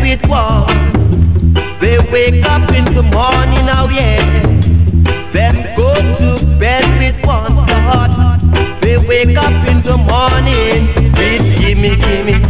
with one. They wake up in the morning, oh yeah. Them go to bed with one thought. They wake up in the morning with gimme, gimme.